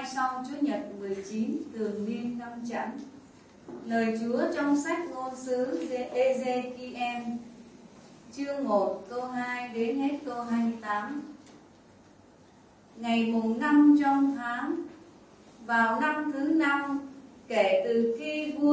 sau Chúa Nhật 19 thường niên năm Chẵn. Lời Chúa trong sách ngôn sứ Ê-dê-ki-en chương 1 câu 2 đến hết câu 28. Ngày mùng 5 trong tháng, vào năm thứ 5 kể từ khi vua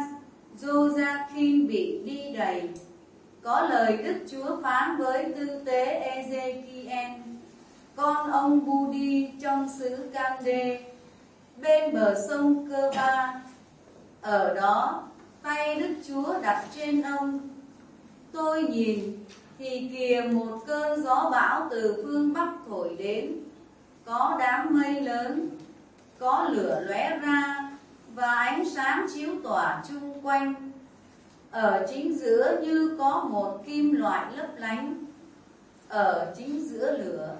Giô-gia-kim bị đi đày, có lời Đức Chúa phán với tư tế Ê-dê-ki-en, con ông Bu-đi trong xứ Can-đê, bên bờ sông Cơ-ba. Ở đó tay Đức Chúa đặt trên ông. Tôi nhìn thì kìa, một cơn gió bão từ phương Bắc thổi đến, có đám mây lớn, có lửa lóe ra và ánh sáng chiếu tỏa chung quanh. Ở chính giữa như có một kim loại lấp lánh. Ở chính giữa lửa,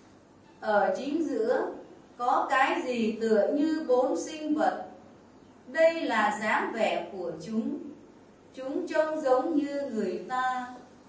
ở chính giữa có cái gì tựa như 4 sinh vật. Đây là dáng vẻ của chúng. Chúng trông giống như người ta.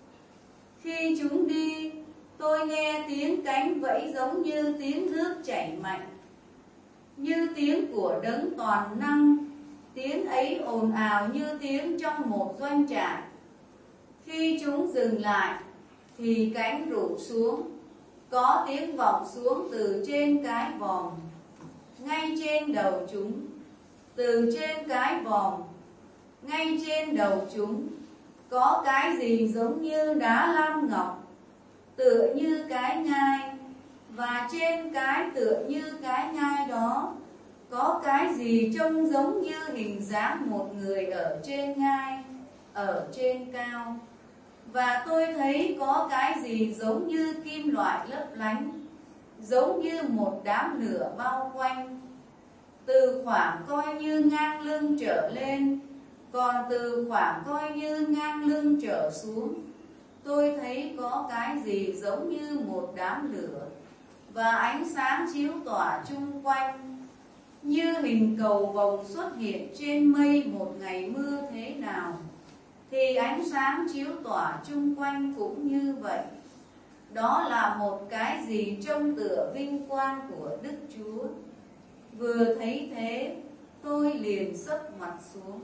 Khi chúng đi, tôi nghe tiếng cánh vẫy giống như tiếng nước chảy mạnh, như tiếng của đấng toàn năng. Tiếng ấy ồn ào như tiếng trong một doanh trại. Khi chúng dừng lại thì cánh rủ xuống, có tiếng vọng xuống từ trên cái vòm, ngay trên đầu chúng. Từ trên cái vòm, ngay trên đầu chúng, có cái gì giống như đá lam ngọc, tựa như cái nhai. Và trên cái tựa như cái nhai đó, có cái gì trông giống như hình dáng một người ở trên ngai, ở trên cao. Và tôi thấy có cái gì giống như kim loại lấp lánh, giống như một đám lửa bao quanh, từ khoảng coi như ngang lưng trở lên, còn từ khoảng coi như ngang lưng trở xuống. Tôi thấy có cái gì giống như một đám lửa và ánh sáng chiếu tỏa chung quanh, như hình cầu vồng xuất hiện trên mây một ngày mưa thế nào, thì ánh sáng chiếu tỏa chung quanh cũng như vậy. Đó là một cái gì trông tựa vinh quang của Đức Chúa. Vừa thấy thế, tôi liền sấp mặt xuống.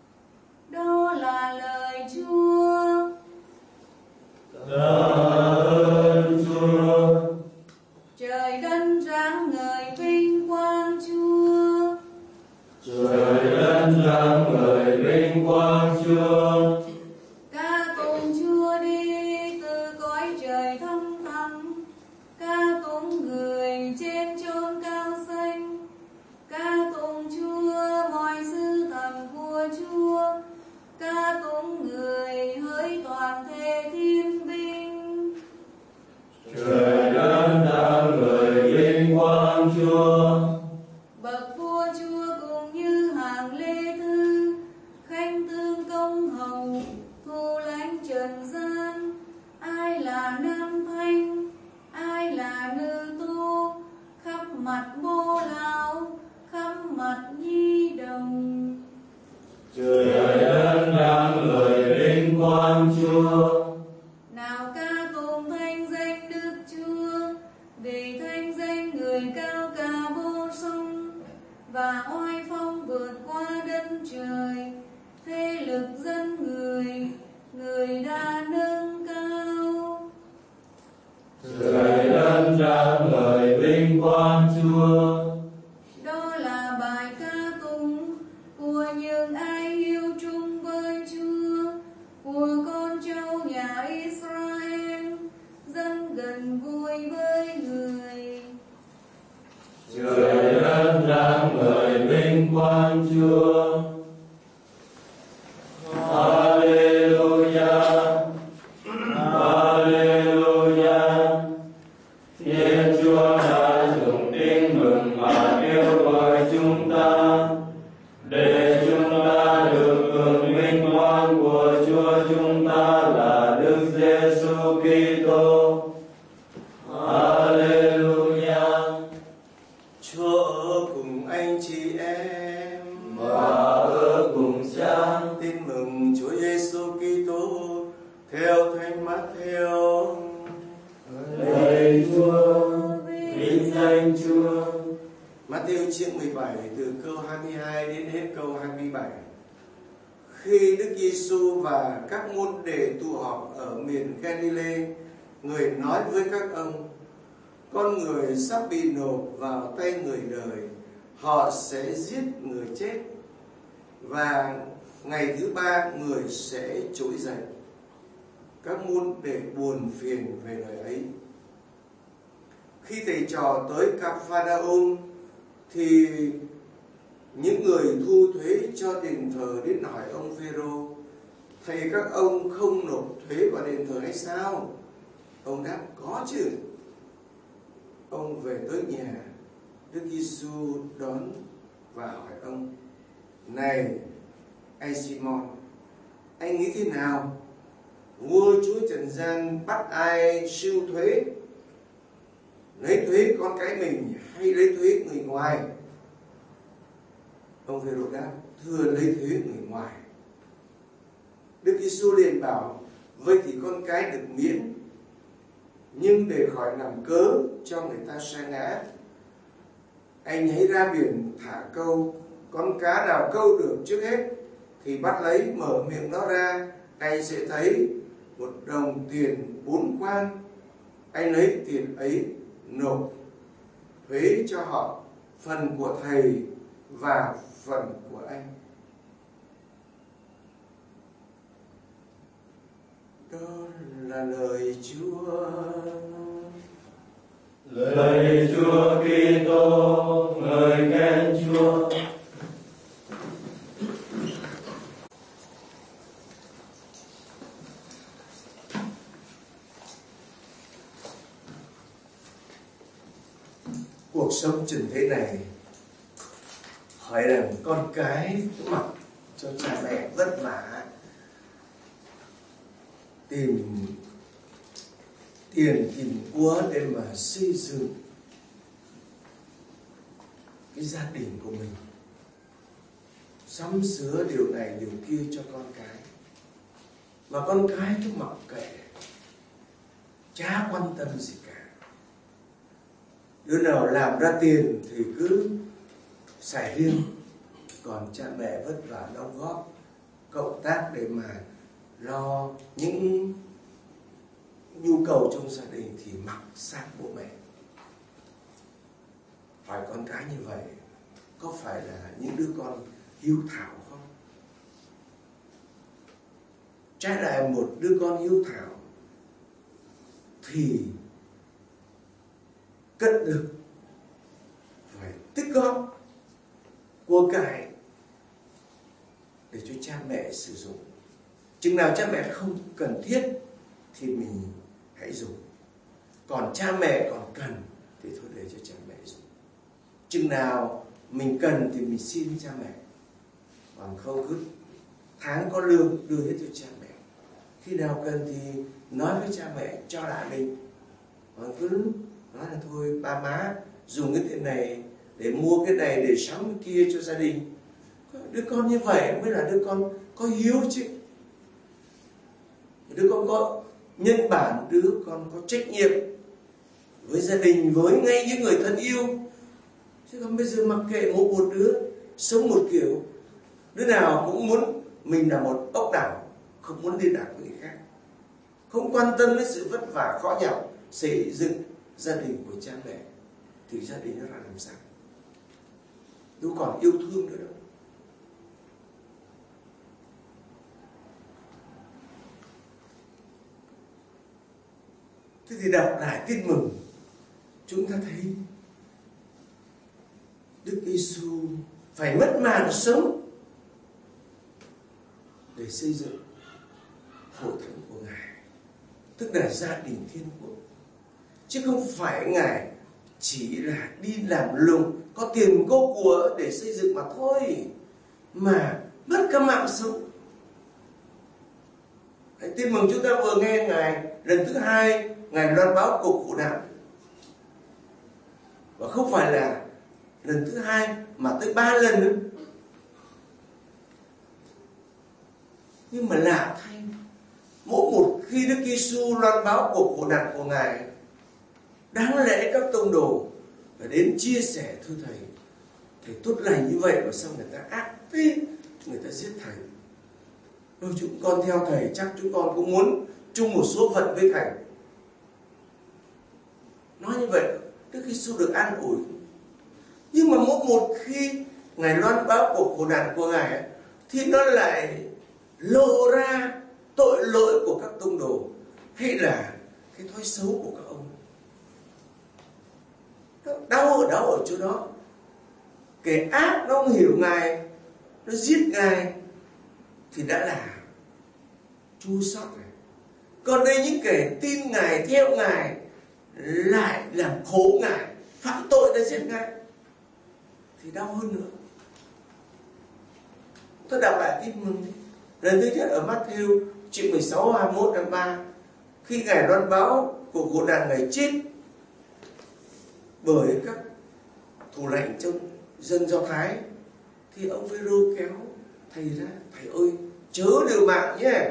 Đó là lời Chúa. Tạ ơn Chúa. Trời đất ráng ngời vinh quang Chúa. Trời đất ráng ngời vinh quang Chúa. Ca tụng Chúa đi từ cõi trời thăm thẳm, ca tụng người trên chốn cao xanh, ca tụng Chúa mọi sứ thần của Chúa, ca tụng người hỡi toàn thể thiên binh. Trời đất ráng ngời vinh quang Chúa. Bậc vua Chúa cũng như hàng lê thư, khanh tương công hầu, thu lãnh trần gian. Ai là nam thanh, ai là nữ tu, khắp mặt bô lão, khắp mặt nhi đồng. Trời đất ráng ngời vinh quang Chúa. Nào ca tụng thanh danh Đức Chúa, vì thanh danh người cao cả vô song, và oai phong vượt qua đất trời. Thế lực dân người, người đã nâng cao. Trời đất ráng ngời vinh quang Chúa. Đó là bài ca tụng của những ai yêu chung với Chúa, của con trâu nhà Israel, dân gần gũi với người. Trời đất ráng ngời vinh quang Chúa. Hallelujah, Hallelujah. Thiên Chúa đã dùng tin mừng mà kêu gọi chúng ta, để chúng ta được hưởng vinh quang của Chúa chúng ta là Đức Giêsu Kitô. Hallelujah. Chúa ở cùng anh chị em Và ở cùng Cha. Tin mừng Chúa Giêsu Kitô theo Thánh Mát-theo. Lạy Chúa, vinh danh Chúa. Matthew chương 17 từ câu 22 đến hết câu 27. Khi Đức Giêsu và các môn đệ tụ họp ở miền Galilee, người nói với các ông: con người sắp bị nộp vào tay người đời, họ sẽ giết người chết, và ngày thứ ba người sẽ trỗi dậy. Các môn đệ buồn phiền về lời ấy. Khi thầy trò tới Ca-pha-đa-um thì những người thu thuế cho đền thờ đến hỏi ông Phêrô: thầy, các ông không nộp thuế vào đền thờ hay sao? Ông đáp: có chứ. Ông về tới nhà, Đức Giêsu đón và hỏi ông: này anh Simon, anh nghĩ thế nào? Vua chúa trần gian bắt ai siêu thuế? Lấy thuế con cái mình hay lấy thuế người ngoài? Ông Phêrô đáp: thưa, lấy thuế người ngoài. Đức Giêsu liền bảo: vậy thì con cái được miễn, nhưng để khỏi làm cớ cho người ta sa ngã, anh hãy ra biển thả câu. Con cá nào câu được trước hết thì bắt lấy, mở miệng nó ra, anh sẽ thấy một đồng tiền 4 quan. Anh lấy tiền ấy nộp thuế cho họ, phần của thầy và phần của anh. Đó là lời Chúa. Lời Chúa Kitô, ngợi khen Chúa. Cuộc sống trần thế này hỏi rằng con cái mặc cho cha mẹ vất vả tìm tiền tìm của để mà xây dựng cái gia đình của mình, sắm sửa điều này điều kia cho con cái, mà con cái cứ mặc kệ, chả quan tâm gì cả. Đứa nào làm ra tiền thì cứ xài riêng, còn cha mẹ vất vả đóng góp cộng tác để mà lo những nhu cầu trong gia đình thì mặc xác bố mẹ. Hỏi con cái như vậy có phải là những đứa con hiếu thảo không? Trái lại, một đứa con hiếu thảo thì cất được, phải tích góp của cải để cho cha mẹ sử dụng. Chừng nào cha mẹ không cần thiết thì mình hãy dùng, còn cha mẹ còn cần thì thôi để cho cha mẹ dùng. Chừng nào mình cần thì mình xin cha mẹ, còn không cứ tháng có lương đưa hết cho cha mẹ, khi nào cần thì nói với cha mẹ cho lại mình, còn cứ nói là thôi ba má dùng cái tiền này để mua cái này để sắm cái kia cho gia đình. Đứa con như vậy mới là đứa con có hiếu chứ, đứa con có nhân bản, đứa con có trách nhiệm với gia đình, với ngay những người thân yêu. Chứ còn bây giờ mặc kệ một đứa sống một kiểu, đứa nào cũng muốn mình là một ốc đảo, không muốn liên lạc với người khác, không quan tâm đến sự vất vả khó nhọc xây dựng gia đình của cha mẹ, thì gia đình nó ra làm sao? Đâu còn yêu thương nữa đâu. Thế thì đọc lại tin mừng, chúng ta thấy Đức Giêsu phải mất màn sống để xây dựng hội thánh của Ngài, tức là gia đình thiên quốc, chứ không phải Ngài chỉ là đi làm lụng có tiền có của để xây dựng mà thôi, mà mất cả mạng sống. Tin mừng chúng ta vừa nghe Ngài lần thứ hai Ngài loan báo cuộc khổ nạn, và không phải là lần thứ hai mà tới 3 lần nữa. Nhưng mà lạ thay, mỗi một khi Đức Giêsu loan báo cuộc khổ nạn của Ngài, đáng lẽ các tông đồ và đến chia sẻ: thưa thầy, thầy tốt lành như vậy mà sao người ta ác thế, người ta giết thầy. Chúng con theo thầy, chắc chúng con cũng muốn chung một số phận với thầy. Nói như vậy Đức Giêsu được an ủi. Nhưng mà một khi Ngài loan báo cuộc khổ nạn của Ngài thì nó lại lộ ra tội lỗi của các tông đồ hay là cái thói xấu của các ông. Đau ở chỗ đó. Kẻ ác nó không hiểu Ngài, nó giết Ngài thì đã là chua xót này. Còn đây những kẻ tin Ngài, theo Ngài lại làm khổ Ngài, phạm tội đã giết Ngài thì đau hơn nữa. Tôi đọc lại tin mừng đi. Lần thứ nhất ở Matthew chương 16, 21, 23, khi Ngài loan báo cuộc khổ nạn Ngài chết bởi các thủ lãnh trong dân Do Thái, thì ông Phêrô kéo thầy ra: thầy ơi, chớ liều mạng nhé.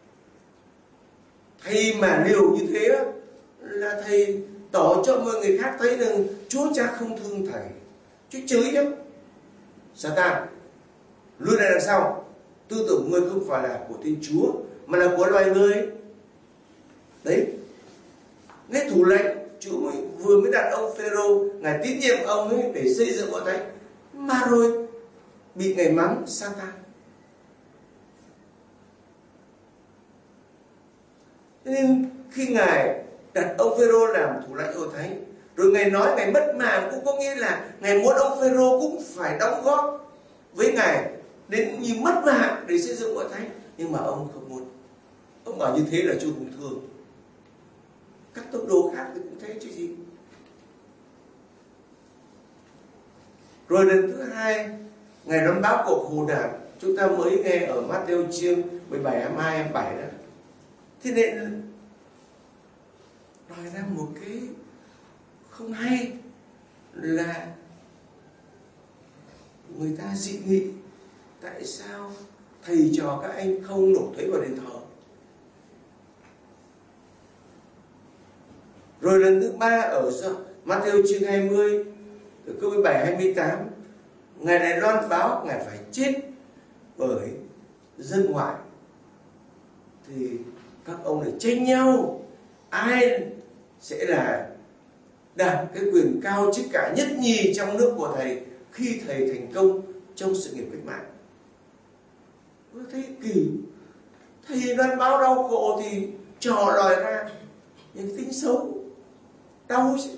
Thầy mà liều như thế là thầy tỏ cho mọi người khác thấy rằng Chúa Cha không thương thầy. Chúa chửi lắm. Satan lui lại đằng sau: tư tưởng ngươi không phải là của Thiên Chúa mà là của loài người. Đấy, ngay thủ lệnh Chúa vừa mới đặt ông Phêrô, Ngài tín nhiệm ông ấy để xây dựng hội thánh, mà rồi bị Ngài mắng Satan. Nên khi Ngài đặt ông Phêrô làm thủ lãnh hội thánh, rồi Ngài nói Ngài mất mạng, cũng có nghĩa là Ngài muốn ông Phêrô cũng phải đóng góp với Ngài đến như mất mạng để xây dựng hội thánh. Nhưng mà ông không muốn. Ông bảo như thế là Chúa cũng thương. Các tông đồ khác thì cũng thế chứ gì. Rồi lần thứ hai Ngài loan báo cuộc khổ nạn, chúng ta mới nghe ở Matthew chương 17, 22, 27 đó. Thế nên nói ra một cái không hay là người ta dị nghị: tại sao thầy trò các anh không nộp thuế vào đền thờ? Rồi lần thứ ba ở Matthew chương 20 từ câu 17, 28, Ngài lại loan báo Ngài phải chết bởi dân ngoại. Thì các ông lại tranh nhau ai sẽ là đạt cái quyền cao chức cả nhất nhì trong nước của thầy khi thầy thành công trong sự nghiệp cách mạng. Tôi thấy kỳ, thầy loan báo đau khổ thì trò lòi ra những tính xấu, đau chứ.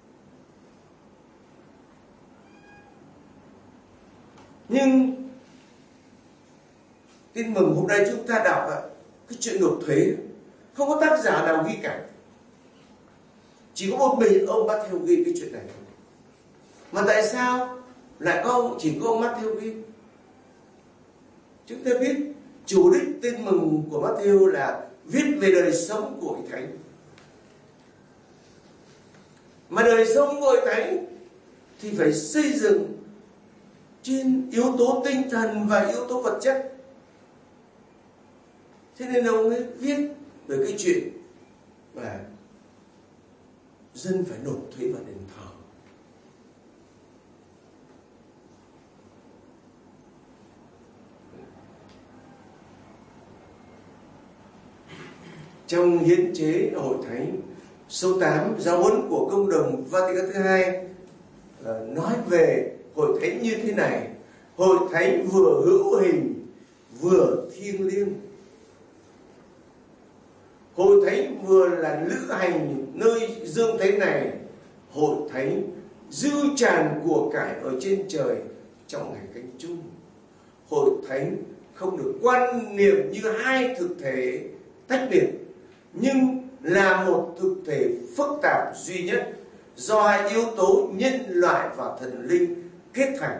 Nhưng tin mừng hôm nay chúng ta đọc cái chuyện nộp thuế không có tác giả nào ghi cả, chỉ có một mình ông Matthew ghi cái chuyện này. Mà tại sao lại chỉ có ông Matthew ghi? Chúng ta biết chủ đích tin mừng của Matthew là viết về đời sống của Hội Thánh. Mà đời sống của Hội Thánh thì phải xây dựng trên yếu tố tinh thần và yếu tố vật chất. Thế nên ông ấy viết về cái chuyện mà dân phải nộp thuế vào đền thờ. Trong hiến chế Hội Thánh số 8, giáo huấn của Công đồng Vatican thứ hai nói về Hội Thánh như thế này: Hội Thánh vừa hữu hình vừa thiêng liêng. Hội Thánh vừa là lữ hành nơi dương thế này. Hội Thánh dư tràn của cải ở trên trời trong ngày canh chung. Hội Thánh không được quan niệm như hai thực thể tách biệt, nhưng là một thực thể phức tạp duy nhất do hai yếu tố nhân loại và thần linh kết thành.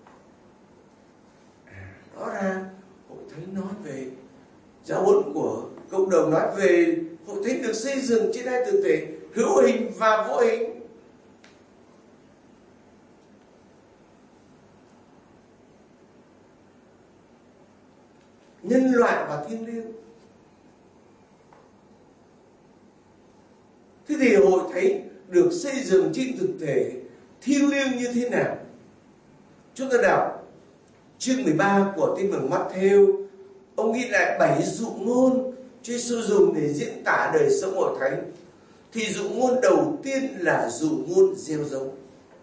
Đó ra Hội Thánh nói về giáo huấn của Cộng đồng, nói về Hội Thánh được xây dựng trên hai thực thể hữu hình và vô hình. Nhân loại và thiêng liêng. Thế thì Hội Thánh được xây dựng trên thực thể thiêng liêng như thế nào. Chúng ta đọc chương 13 của Tin mừng Matthew. Ông ghi lại 7 dụ ngôn Chúa Giêsu dùng để diễn tả đời sống hội thánh. Thì dụ ngôn đầu tiên là dụ ngôn gieo giống.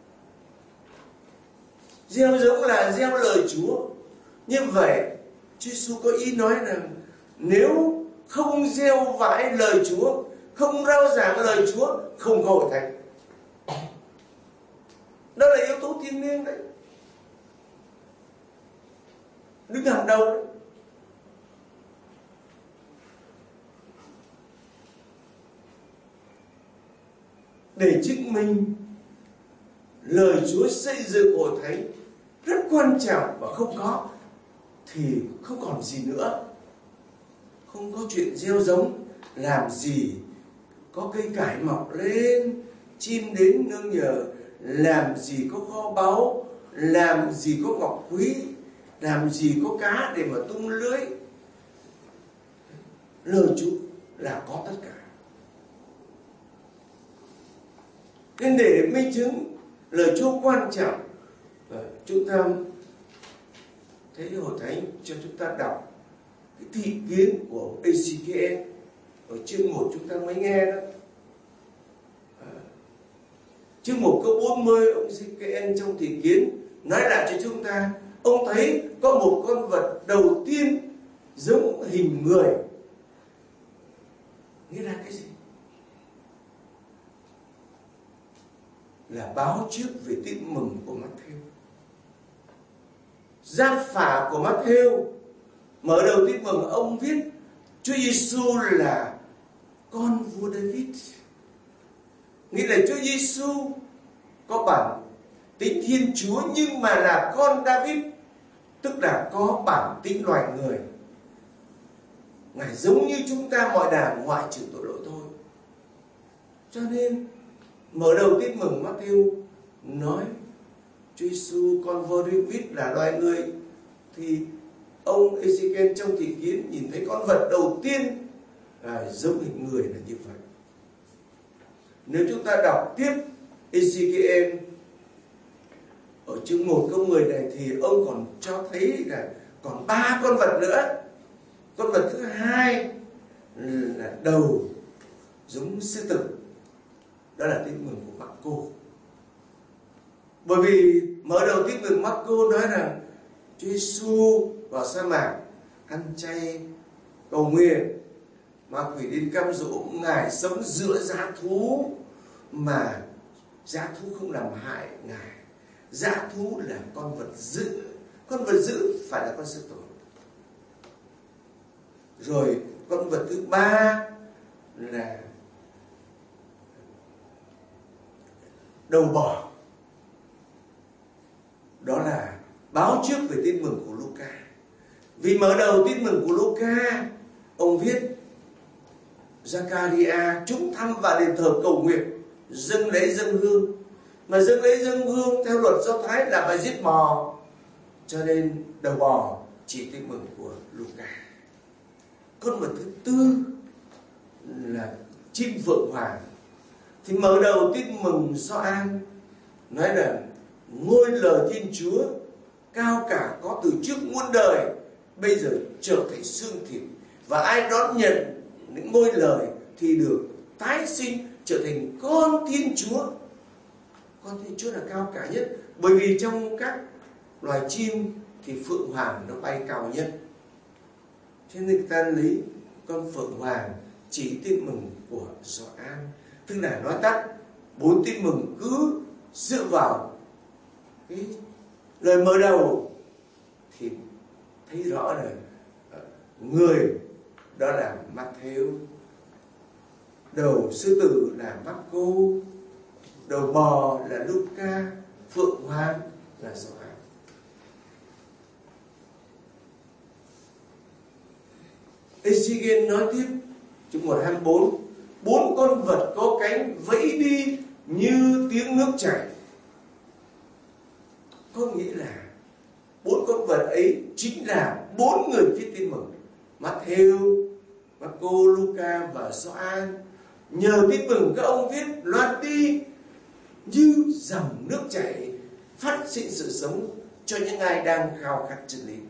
Gieo giống là gieo lời Chúa. Như vậy Chúa Giêsu có ý nói rằng nếu không gieo vãi lời Chúa, không rao giảng lời Chúa, không có hội thánh. Đó là yếu tố thiêng liêng đấy, đứng hàng đầu đấy. Để chứng minh lời Chúa xây dựng hội thánh rất quan trọng, và không có thì không còn gì nữa. Không có chuyện gieo giống, làm gì có cây cải mọc lên, chim đến nương nhờ, làm gì có kho báu, làm gì có ngọc quý, làm gì có cá để mà tung lưới. Lời Chúa là có tất cả. Nên để minh chứng lời Chúa quan trọng, chúng ta thấy hội thánh cho chúng ta đọc cái thị kiến của Ezekiel ở chương 1 chúng ta mới nghe đó. Chương 1 câu 40, ông Ezekiel trong thị kiến nói lại cho chúng ta, ông thấy có một con vật đầu tiên giống hình người. Nghĩa là cái gì? Là báo trước về tin mừng của Matthew. Gia phả của Matthew mở đầu tin mừng, ông viết Chúa Giêsu là con vua David. Nghĩa là Chúa Giêsu có bản tính Thiên Chúa nhưng mà là con David, tức là có bản tính loài người. Ngài giống như chúng ta mọi đàn, ngoại trừ tội lỗi thôi. Cho nên mở đầu tin mừng Matthew nói Chúa Giêsu con vua David là loài người, thì ông Ezekiel trong thị kiến nhìn thấy con vật đầu tiên giống hình người là như vậy. Nếu chúng ta đọc tiếp Ezekiel ở chương 1 câu 10 này thì ông còn cho thấy là còn 3 con vật nữa. Con vật thứ hai là đầu giống sư tử. Đó là tin mừng của Marco. Bởi vì mở đầu tin mừng Marco nói rằng Chúa Giêsu vào sa mạc ăn chay cầu nguyện, ma quỷ đến cám dỗ Ngài sống giữa dã thú, mà dã thú không làm hại Ngài. Dã thú là con vật dữ. Con vật dữ phải là con sư tử. Rồi con vật thứ ba là đầu bò. Đó là báo trước về tin mừng của Luca. Vì mở đầu tin mừng của Luca, ông viết Giaccaria chúng thăm vào đền thờ cầu nguyện, dâng lễ dâng hương. Mà dâng lễ dâng hương theo luật Do Thái là phải giết bò, cho nên đầu bò chỉ tin mừng của Luca. Con vật thứ tư là chim phượng hoàng. Thì mở đầu tin mừng Gioan nói là ngôi lời Thiên Chúa cao cả có từ trước muôn đời, bây giờ trở thành xương thịt, và ai đón nhận những ngôi lời thì được tái sinh trở thành con Thiên Chúa. Con Thiên Chúa là cao cả nhất, bởi vì trong các loài chim thì phượng hoàng nó bay cao nhất, cho nên người ta lấy con phượng hoàng chỉ tin mừng của Gioan. Tức là nói tắt 4 tin mừng cứ dựa vào cái lời mở đầu thì thấy rõ là người đó là Matthew, đầu sư tử là Marco, đầu bò là Luca, phượng hoàng là Gioan. Ezekiel nói tiếp chương 1:24, 4 con vật có cánh vẫy đi như tiếng nước chảy. Có nghĩa là 4 con vật ấy chính là 4 người viết tin mừng: Matthew, Marco, Luca và Gioan. Nhờ tin mừng các ông viết loạt đi như dòng nước chảy phát sinh sự sống cho những ai đang khao khát chân lý.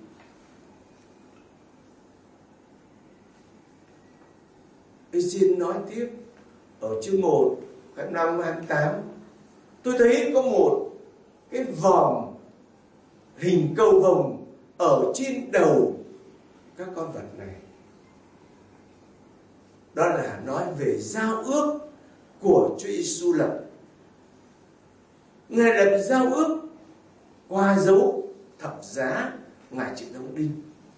Ê-xin nói tiếp ở chương 1, 25, 28. Tôi thấy có một cái vòm hình cầu vồng ở trên đầu các con vật này. Đó là nói về giao ước của Chúa Giêsu lập. Ngài lập giao ước qua dấu thập giá Ngài chịu đóng đinh.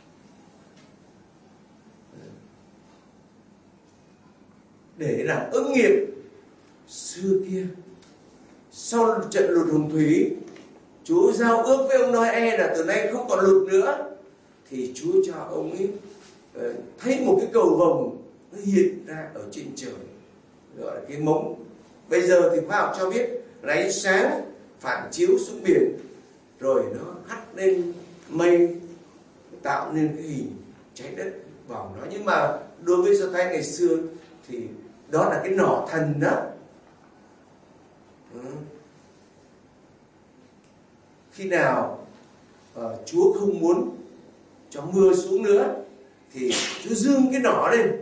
Để làm ứng nghiệm xưa kia. Sau trận lụt Hồng Thủy, Chúa giao ước với ông Noe là từ nay không còn lụt nữa. Thì Chúa cho ông ấy thấy một cái cầu vồng nó hiện ra ở trên trời, gọi là cái mống. Bây giờ thì khoa học cho biết là ánh sáng phản chiếu xuống biển, rồi nó hắt lên mây, tạo nên cái hình trái đất vòng đó. Nhưng mà đối với Do Thái ngày xưa thì đó là cái nỏ thần đó. Khi nào Chúa không muốn cho mưa xuống nữa thì Chúa dương cái nỏ lên.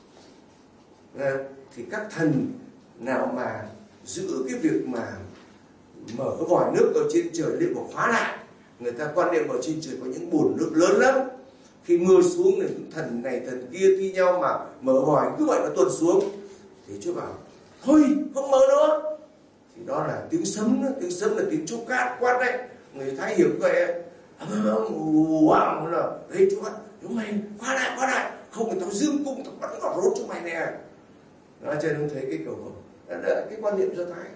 Thì các thần nào mà giữ cái việc mà mở cái vòi nước ở trên trời lên và khóa lại, người ta quan niệm ở trên trời có những bồn nước lớn lắm. Khi mưa xuống thì thần này thần kia thi nhau mà mở vòi cứ vậy nó tuôn xuống. Thì Chúa bảo thôi không mở nữa. Thì đó là tiếng sấm đó. Tiếng sấm là tiếng Chúa cát quát đấy. Người Thái hiểu vậy. Wow, là đấy Chúa, chúng mày khóa lại, không thì tao dương cung tao bắn vào rốt chúng mày nè. Đó, cho nên thấy cái cầu vồng. Đó là cái quan niệm Do Thái.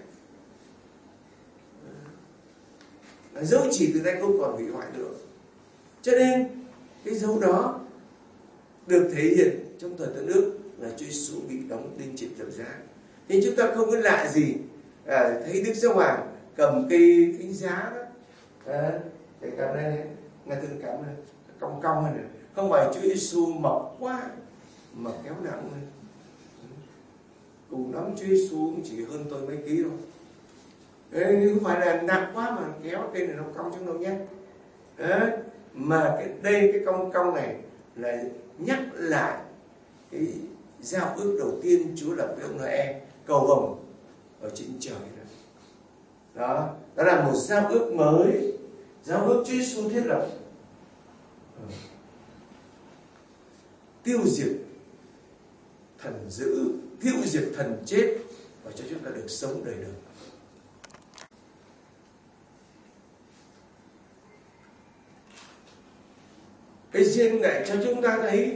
Dấu chỉ từ nay không còn hủy hoại nữa. Cho nên cái dấu đó được thể hiện trong thời Tân Ước là Chúa Giêsu bị đóng đinh trên thập giá. Thì chúng ta không có lạ gì thấy Đức Giáo Hoàng cầm cây thánh giá đó, cái cầm này này, nghe từng cầm này, cong cong này, không phải Chúa Giêsu mập quá mà kéo nặng này. Cùng lắm Chúa Giêsu cũng chỉ hơn tôi mấy ký thôi. Đấy, không phải là nặng quá mà kéo cây này nó cong trong đâu nhé. Đấy, mà cái cong cong này là nhắc lại cái giao ước đầu tiên Chúa lập với ông Noe, cầu vồng ở trên trời đó. Đó là một giao ước mới, giao ước Chúa Giêsu thiết lập, tiêu diệt thần dữ, tiêu diệt thần chết và cho chúng ta được sống đời đời. Cái duyên này cho chúng ta thấy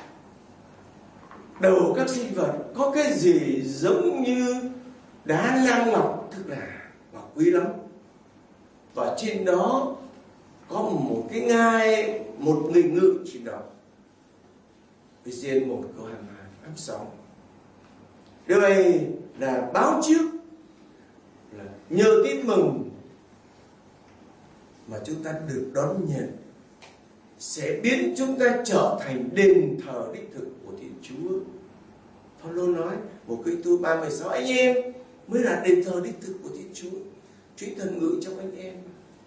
đầu các sinh vật có cái gì giống như đá lam ngọc, tức là ngọc quý lắm, và trên đó có một cái ngai, một người ngự trên đó. Cái duyên 1 câu 22 26. Điều này là báo trước, là nhờ tin mừng mà chúng ta được đón nhận sẽ biến chúng ta trở thành đền thờ đích thực của Thiên Chúa. Phaolô nói một Cô-rinh-tô 3:16, anh em mới là đền thờ đích thực của Thiên Chúa. Chúa thần ngự trong anh em.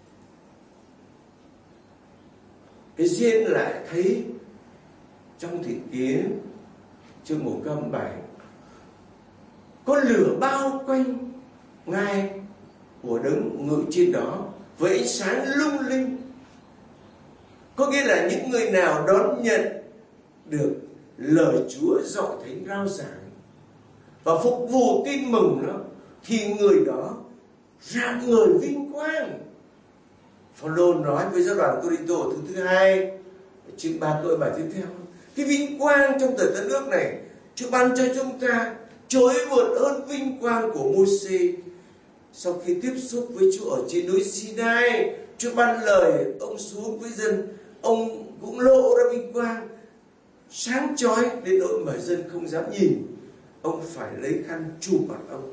Cái duyên lại thấy trong Thi Kiến chương 1 câu 7 có lửa bao quanh ngai của đấng ngự trên đó với ánh sáng lung linh. Có nghĩa là những người nào đón nhận được lời Chúa dạy thánh rao giảng và phục vụ tin mừng đó, thì người đó rạng ngời vinh quang. Phaolô nói với giáo đoàn Cô-rinh-tô thứ 2 chương 3 câu 7 tiếp theo, cái vinh quang trong thời Tân Ước này Chúa ban cho chúng ta trỗi vượt hơn vinh quang của Môi-se. Sau khi tiếp xúc với Chúa ở trên núi Sinai, Chúa ban lời ông xuống với dân, ông cũng lộ ra vinh quang sáng chói đến nỗi mà dân không dám nhìn. Ông phải lấy khăn chùm mặt ông.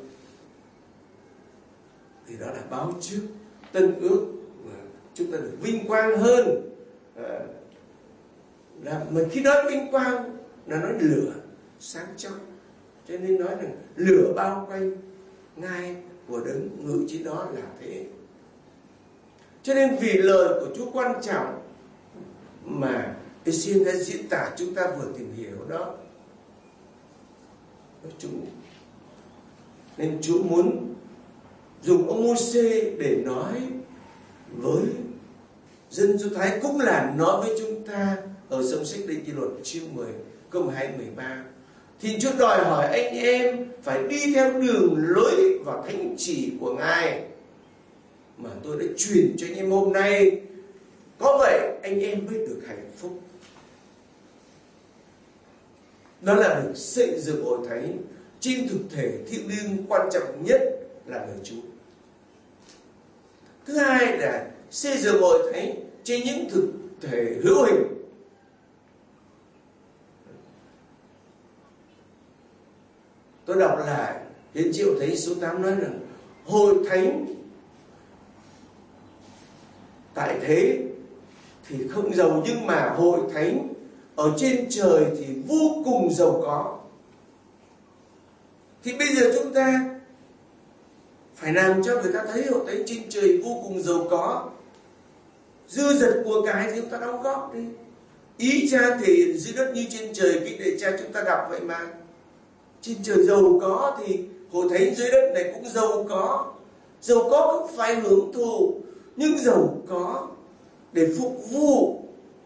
Thì đó là báo trước Tân Ước, chúng ta được vinh quang hơn. Mà khi nói vinh quang là nói lửa sáng chói, cho nên nói rằng lửa bao quanh ngai của đấng ngự trên đó là thế. Cho nên vì lời của Chúa quan trọng mà Ê-xin đã diễn tả chúng ta vừa tìm hiểu đó. Nên Chúa muốn dùng ông Mô-sê để nói với dân Do Thái, cũng là nói với chúng ta ở trong sách Lê Chi Luật chương 10 câu 2-13. Thì Chúa đòi hỏi anh em phải đi theo đường lối và thánh chỉ của Ngài mà tôi đã truyền cho anh em hôm nay. Có vậy anh em mới được hạnh phúc. Đó là được xây dựng hội thánh trên thực thể thiêng liêng, quan trọng nhất là lời Chúa. Thứ hai là xây dựng hội thánh trên những thực thể hữu hình. Tôi đọc lại Hiến Triệu Thánh số 8 nói rằng hội thánh tại thế thì không giàu, nhưng mà hội thánh ở trên trời thì vô cùng giàu có. Thì bây giờ chúng ta phải làm cho người ta thấy hội thánh trên trời vô cùng giàu có. Dư dật của cải thì chúng ta đóng góp đi. Ý Cha thể hiện dưới đất như trên trời, khi để Cha chúng ta đọc vậy mà. Trên trời giàu có thì hội thánh dưới đất này cũng giàu có. Giàu có không phải hưởng thụ, nhưng giàu có để phục vụ.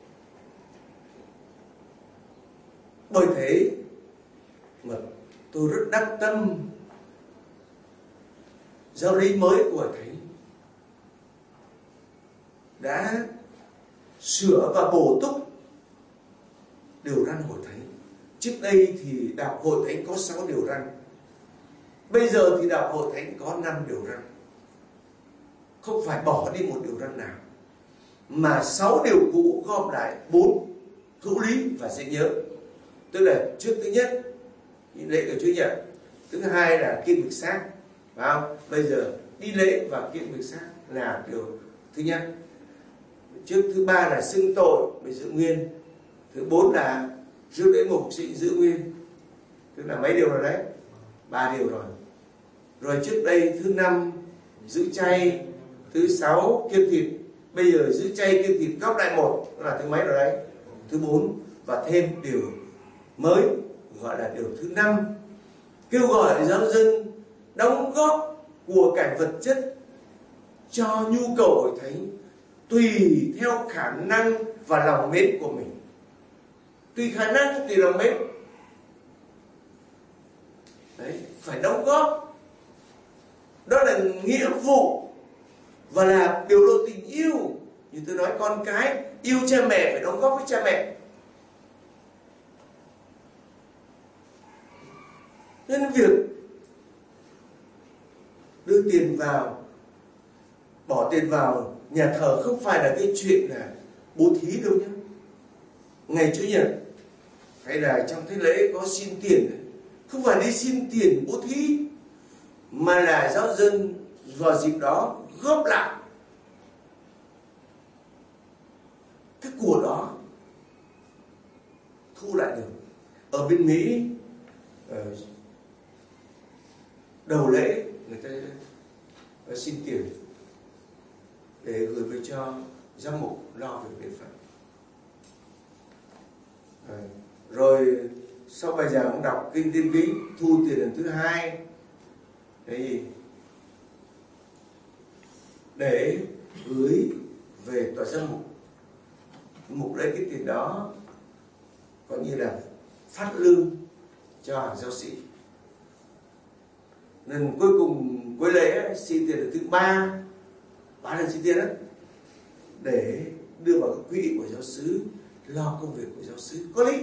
Bởi thế mà tôi rất đắc tâm giáo lý mới của Thánh đã sửa và bổ túc điều răn hội thánh. Trước đây thì đạo hội thánh có 6 điều răn, bây giờ thì đạo hội thánh có 5 điều răn. Không phải bỏ đi một điều răn nào, mà 6 điều cũ gom lại 4 hữu lý và dễ nhớ. Tức là trước thứ nhất lễ của Chúa Nhật, thứ hai là kiêng việc xác, phải không? Bây giờ đi lễ và kiêng việc xác là điều thứ nhất. Trước thứ ba là xưng tội với giữ nguyên, thứ 4 là rước lễ mục sự giữ nguyên. Tức là mấy điều rồi đấy? 3 điều rồi. Rồi trước đây thứ 5 giữ chay, thứ 6 kiêng thịt. Bây giờ giữ chay kiêng thịt góp lại một, là thứ mấy rồi đấy? Thứ 4. Và thêm điều mới gọi là điều thứ 5, kêu gọi giáo dân đóng góp của cải vật chất cho nhu cầu hội thánh tùy theo khả năng và lòng mến của mình. Tùy khả năng, tùy lòng mến. Đấy, phải đóng góp. Đó là nghĩa vụ và là biểu lộ tình yêu. Như tôi nói, con cái yêu cha mẹ phải đóng góp với cha mẹ. Nên việc đưa tiền vào, bỏ tiền vào nhà thờ không phải là cái chuyện là bố thí đâu nhé. Ngày Chủ nhật hay là trong thế lễ có xin tiền, không phải đi xin tiền bố thí, mà là giáo dân vào dịp đó góp lại cái của đó, thu lại được. Ở bên Mỹ đầu lễ người ta xin tiền để gửi về cho giám mục lo việc lễ Phật. Rồi sau bài giảng ông đọc kinh Tiên Kính, thu tiền lần thứ 2 để gửi về tòa giám mục. Mục lấy cái tiền đó coi như là phát lương cho hàng giáo sĩ. Nên cuối cùng cuối lễ xin tiền lần thứ 3 lần xin tiền đó, để đưa vào cái quỹ của giáo xứ, lo công việc của giáo xứ. Có lý.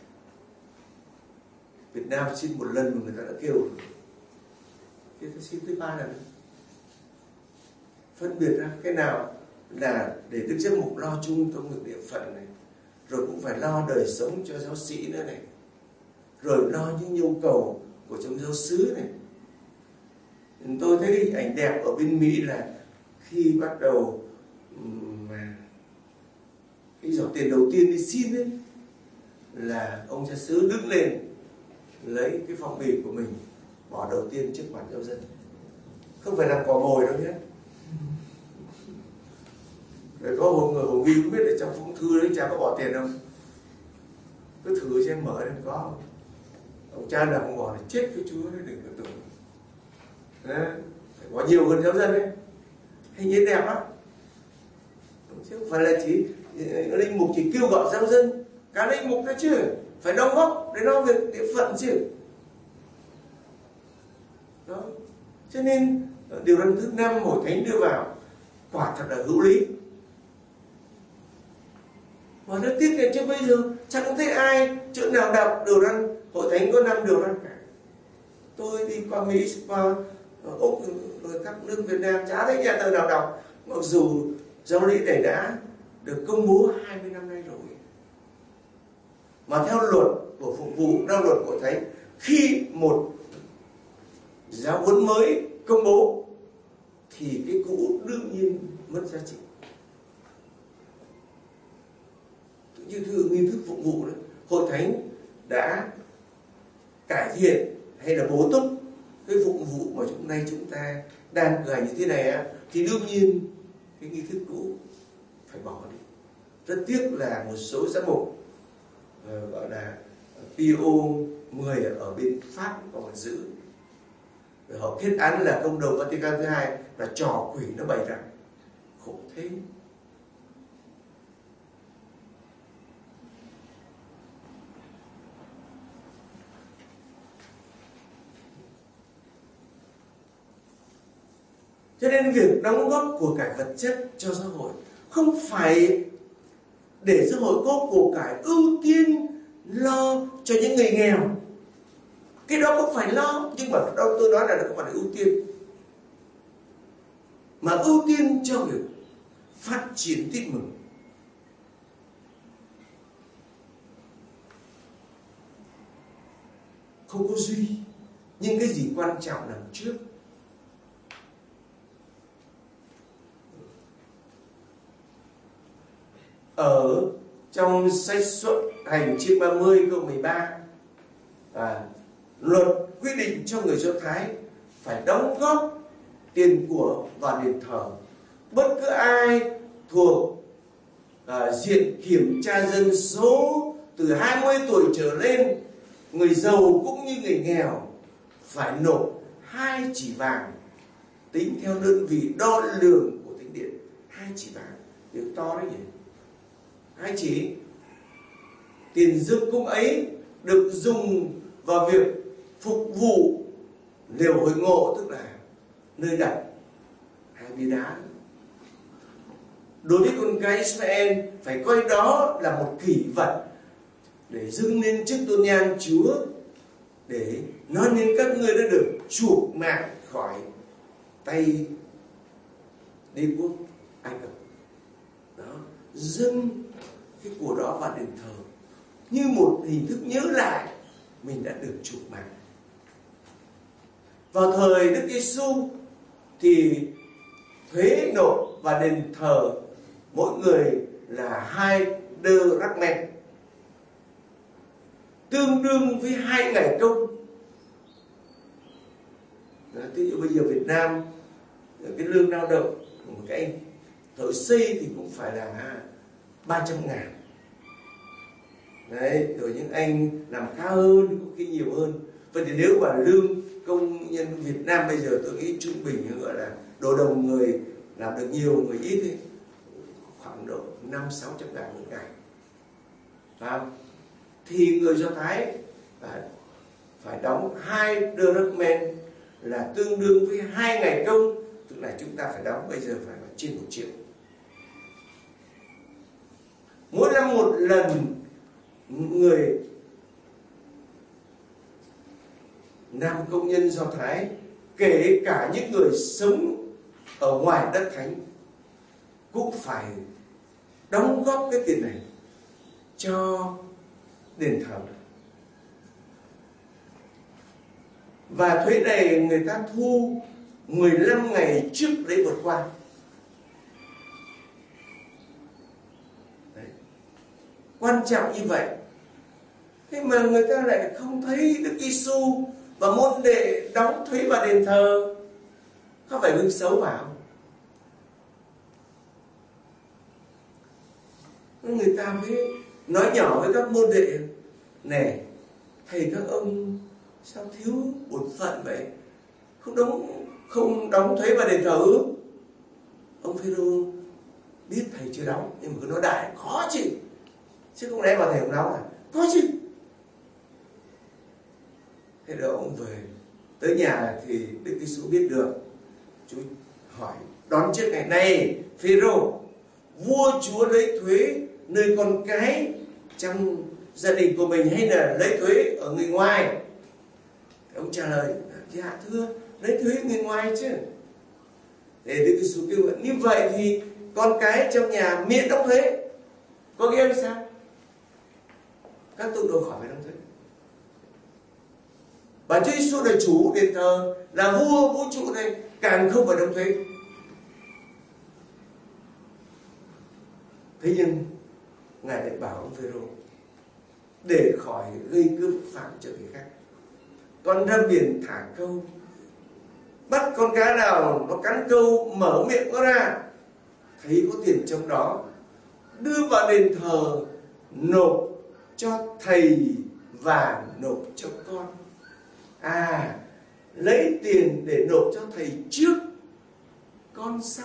Việt Nam xin một lần mà người ta đã kêu rồi, người ta xin tới 3 lần. Phân biệt ra cái nào là để Đức Giám mục lo chung công việc địa phận này, rồi cũng phải lo đời sống cho giáo sĩ nữa này, rồi lo những nhu cầu của trong giáo xứ này. Tôi thấy hình ảnh đẹp ở bên Mỹ là khi bắt đầu mà cái giỏ tiền đầu tiên đi xin ấy, là ông cha xứ đứng lên lấy cái phong bì của mình bỏ đầu tiên trước mặt giáo dân. không phải làm cỏ mồi đâu nhé. Để có một người Hồng Ghi cũng biết ở trong phong thư đấy cha có bỏ tiền không, cứ thử xem mở lên có không. Ông cha nào không bỏ thì chết với Chúa đấy, đừng có tưởng. Đấy, phải có nhiều hơn giáo dân đấy, hình như đẹp lắm, chứ không phải là chỉ linh mục chỉ kêu gọi giáo dân, cả linh mục đó chứ phải đóng góp để lo việc địa phận chứ. Đó, cho nên điều răn thứ 5 Hội Thánh đưa vào quả thật là hữu lý. Mà rất tiếc là trước bây giờ chẳng thấy ai chỗ nào đọc điều răn Hội Thánh có 5 điều răn cả. Tôi đi qua Mỹ, qua Úc rồi các nước Việt Nam chả thấy nhà thờ nào đọc, mặc dù giáo lý này đã được công bố 20 năm nay rồi. Mà theo luật của phục vụ, theo luật của Thánh, khi một giáo huấn mới công bố thì cái cũ đương nhiên mất giá trị. Như nghi thức phục vụ đấy, Hội Thánh đã cải thiện hay là bổ túc cái phục vụ mà nay chúng ta đang cử hành như thế này á, thì đương nhiên cái nghi thức cũ phải bỏ đi. Rất tiếc là một số giám mục gọi là Pio 10 ở bên Pháp còn giữ, rồi họ kết án là công đồng Vatican thứ 2 là trò quỷ nó bày ra, khổ thế. Cho nên việc đóng góp của cải vật chất cho xã hội không phải để xã hội có của cải ưu tiên lo cho những người nghèo. Cái đó cũng phải lo, nhưng mà đó tôi nói là không phải là ưu tiên, mà ưu tiên cho việc phát triển tin mừng. Không có duy, nhưng cái gì quan trọng nằm trước. Ở trong sách Xuất Hành chương 30 câu 13, luật quy định cho người Do Thái phải đóng góp tiền của vào đền thờ. Bất cứ ai thuộc diện kiểm tra dân số từ 20 tuổi trở lên, người giàu cũng như người nghèo, phải nộp 2 chỉ vàng tính theo đơn vị đo lường của thánh điện. 2 chỉ vàng, điều to đấy nhỉ. 2 chỉ. Tiền dâng cúng ấy được dùng vào việc phục vụ lều hội ngộ, tức là nơi đặt 2 bia đá. Đối với con cái Israel phải coi đó là một kỷ vật để dâng lên trước tôn nhan Chúa, để nói nên các ngươi đã được chuộc mạng khỏi tay đế quốc Ai Cập. Đó, dâng cái của đó vào đền thờ như một hình thức nhớ lại mình đã được chuộc mạng. Vào thời Đức Giêsu thì thuế nộp và đền thờ mỗi người là 2 drachma, tương đương với 2 ngày công. Ví dụ bây giờ Việt Nam cái lương lao động một cái anh thợ xây thì cũng phải là 300.000. Đấy, rồi những anh làm khá hơn có khi nhiều hơn. Vậy thì nếu mà lương công nhân Việt Nam bây giờ tôi nghĩ trung bình gọi là đồ đồng, người làm được nhiều người ít thì khoảng độ 500-600 ngàn một ngày. Phải không? Thì người Do Thái phải đóng 2 drachma là tương đương với 2 ngày công, tức là chúng ta phải đóng bây giờ phải là trên 1 triệu. Mỗi năm một lần người nam công nhân Do Thái, kể cả những người sống ở ngoài đất thánh, cũng phải đóng góp cái tiền này cho đền thờ. Và thuế này người ta thu 15 ngày trước lễ vượt qua. Đấy. Quan trọng như vậy. Thế mà người ta lại không thấy Đức Giêsu và môn đệ đóng thuế vào đền thờ. có phải gương xấu vào? Người ta mới nói nhỏ với các môn đệ: này, thầy các ông sao thiếu bổn phận vậy? Không đóng thuế vào đền thờ ư? Ông Phêrô biết thầy chưa đóng, nhưng mà cứ nói đại khó chứ không lẽ mà thầy không đóng à? Có chứ. Thế đó ông về tới nhà thì Đức Giêsu biết được. Chú hỏi đón trước ngày này: Phêrô, vua chúa lấy thuế nơi con cái trong gia đình của mình hay là lấy thuế ở người ngoài? Ông trả lời: dạ thưa, lấy thuế người ngoài chứ. Để Đức Giêsu kêu như vậy thì con cái trong nhà miễn đóng thuế. Có nghĩa là sao? Các tông đồ khỏi phải đóng thuế. Và Chúa Giêsu là chủ đền thờ, là vua vũ trụ này, càng không phải đóng thuế. Thế nhưng Ngài lại bảo ông Phêrô để khỏi gây cướp phạm cho người khác, con ra biển thả câu, bắt con cá nào nó cắn câu mở miệng nó ra, thấy có tiền trong đó, đưa vào đền thờ nộp cho thầy và nộp cho con. Lấy tiền để nộp cho thầy trước, con sau.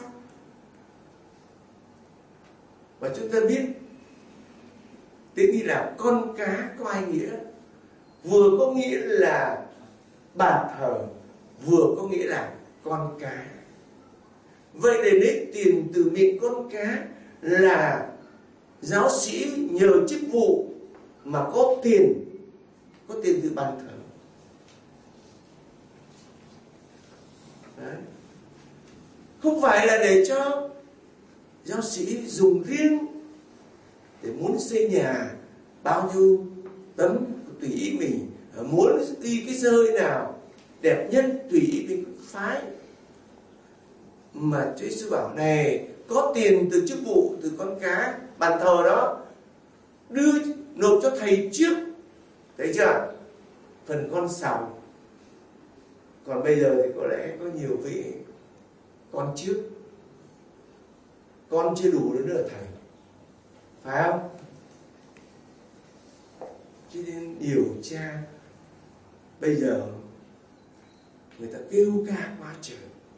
Và chúng ta biết tiếng Hy Lạp con cá có hai nghĩa, vừa có nghĩa là bàn thờ, vừa có nghĩa là con cá. Vậy để lấy tiền từ miệng con cá là giáo sĩ nhờ chức vụ mà có tiền từ bàn thờ. Đấy. Không phải là để cho giáo sĩ dùng riêng để muốn xây nhà bao nhiêu tấm tùy ý mình, muốn đi cái nơi nào đẹp nhất tùy ý mình phái. Mà Chúa Giêsu bảo này, có tiền từ chức vụ, từ con cá bàn thờ đó, đưa nộp cho thầy trước. Thấy chưa? Phần con sau. Còn bây giờ thì có lẽ có nhiều vị con trước, con chưa đủ nữa thầy, phải không? Cho nên nhiều cha bây giờ người ta kêu ca quá trời.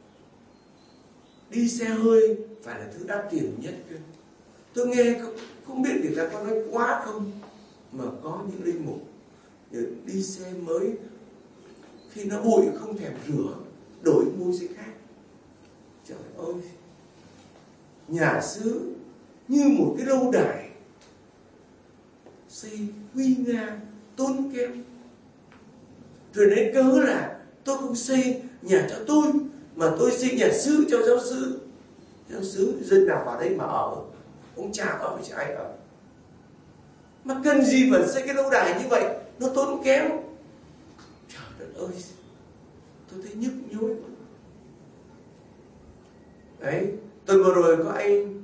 Đi xe hơi phải là thứ đắt tiền nhất cơ. Tôi nghe không biết người ta có nói quá không, mà có những linh mục đi xe mới, khi nó bụi không thèm rửa, đổi mua xe khác. Trời ơi, nhà xứ như một cái lâu đài xây huy nga tốn kém, rồi đến cớ là tôi không xây nhà cho tôi mà tôi xây nhà xứ cho giáo xứ. Giáo xứ dân nào vào đây mà ở, ông cha ở chứ ai ở. Mà cần gì mà xây cái lâu đài như vậy, nó tốn kém. Trời đất ơi, tôi thấy nhức nhối. Đấy, tuần vừa rồi có anh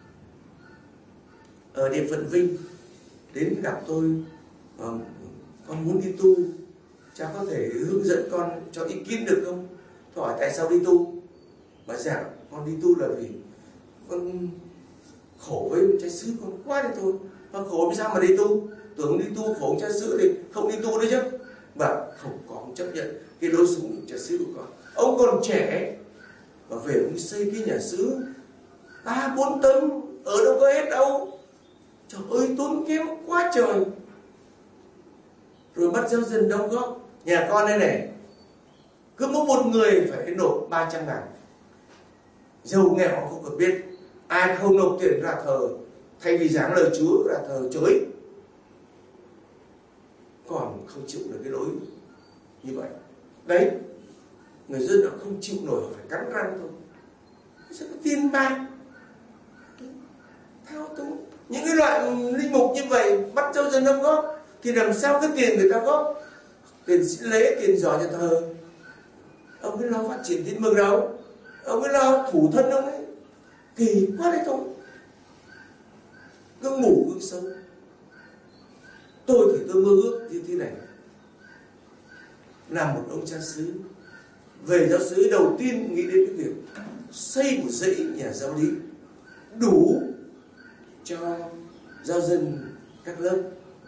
ở địa phận Vinh đến gặp tôi, con muốn đi tu, cha có thể hướng dẫn con cho ý kiến được không? Tôi hỏi tại sao đi tu? Bà dạ, con đi tu là vì con khổ với cha xứ con quá đi thôi. Con khổ vì sao mà đi tu? Tưởng đi tu khổ cha xứ thì không đi tu đấy chứ. Và không chấp nhận cái lối sống của cha xứ của con. Ông còn trẻ mà về ông xây cái nhà xứ 3-4 tấn, ở đâu có hết đâu. Trời ơi, tốn kém quá trời. Rồi bắt giáo dân đóng góp. Nhà con đây này, cứ mỗi một người phải nộp 300.000. Giàu nghèo họ không cần biết, ai không nộp tiền ra thờ, thay vì giảng lời Chúa ra thờ chối, còn không chịu được cái lối như vậy. Đấy, người dân họ không chịu nổi, họ phải cắn răng thôi. Sao có tiền bạc thao túng. Những cái loại linh mục như vậy bắt giáo dân đóng góp thì làm sao cái tiền người ta góp, tiền xin lễ, tiền giỏ nhà thờ, ông ấy lo phát triển tin mừng đâu, ông ấy lo thủ thân ông ấy. Kỳ quá đấy thôi. Cứ ngủ cứ sống. Tôi thì tôi mơ ước như thế này, làm một ông cha xứ về giáo xứ đầu tiên nghĩ đến cái việc xây một dãy nhà giáo lý đủ cho giáo dân các lớp.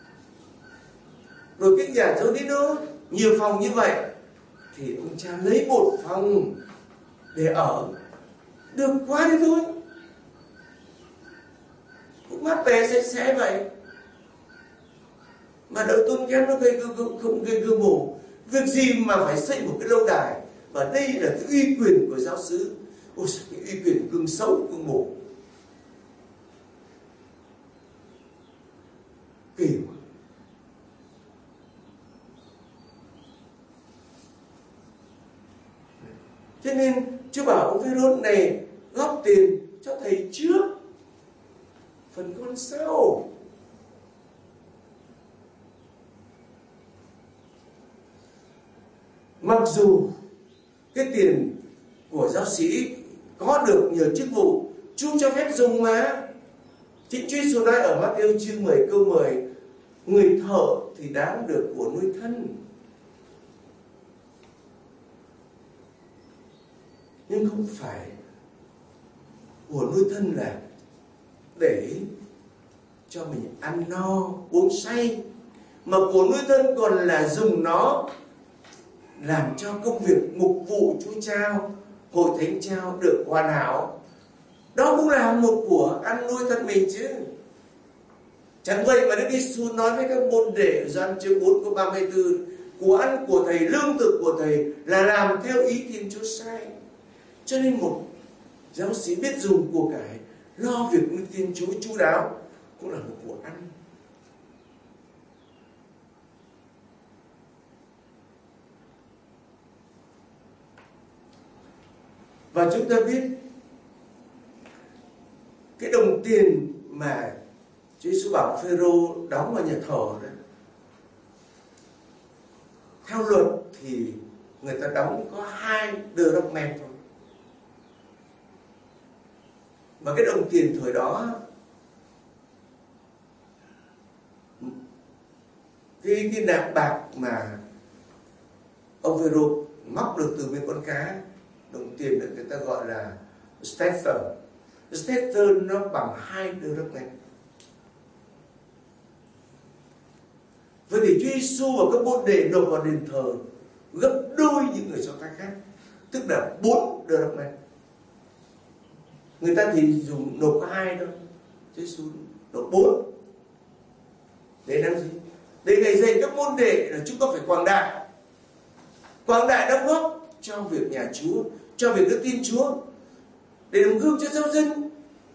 Rồi cái nhà giáo lý nó nhiều phòng như vậy thì ông cha lấy một phòng để ở, được quá đi thôi, cũng mát mẻ sạch sẽ vậy mà đỡ tốn kém, nó không gây gương mồ. Việc gì mà phải xây một cái lâu đài, và đây là cái uy quyền của giáo xứ. Ôi, cái uy quyền gương xấu, gương mồ kỳ quá. Cho nên Chúa bảo ông Phêrô này góp tiền cho thầy trước, phần con sau. Mặc dù cái tiền của giáo sĩ có được nhờ chức vụ, Chúa cho phép dùng mà. Chính Chúa Giêsu nói ở Matthew chương 10 câu 10, người thợ thì đáng được của nuôi thân, nhưng không phải của nuôi thân là để cho mình ăn no uống say, mà của nuôi thân còn là dùng nó làm cho công việc mục vụ Chúa trao, hội thánh trao được hoàn hảo. Đó cũng là một của ăn nuôi thân mình chứ. Chẳng vậy mà Đức Giêsu nói với các môn đệ Gioan chương 4 câu 34, của ăn của thầy, lương thực của thầy là làm theo ý Thiên Chúa sai. Cho nên một giáo sĩ biết dùng của cải, lo việc với Thiên Chúa chu đáo cũng là một của ăn. Và chúng ta biết cái đồng tiền mà Chúa Giêsu bảo Phêrô đóng vào nhà thờ đấy, theo luật thì người ta đóng có 2 drachma thôi. Mà cái đồng tiền thời đó, cái nạm bạc mà ông Phêrô móc được từ bên con cá, đồng tiền được người ta gọi là stater. Stater nó bằng 2 drachma. Vậy thì Chúa Giêsu và các môn đệ nộp vào đền thờ gấp đôi những người Do Thái khác, tức là 4 drachma. Người ta thì dùng nộp có 2 thôi, Chúa Giêsu nộp 4. Để làm gì? Để ngày dạy các môn đệ là chúng ta phải quảng đại đóng góp cho việc nhà Chúa, cho việc đức tin Chúa, để làm gương cho giáo dân.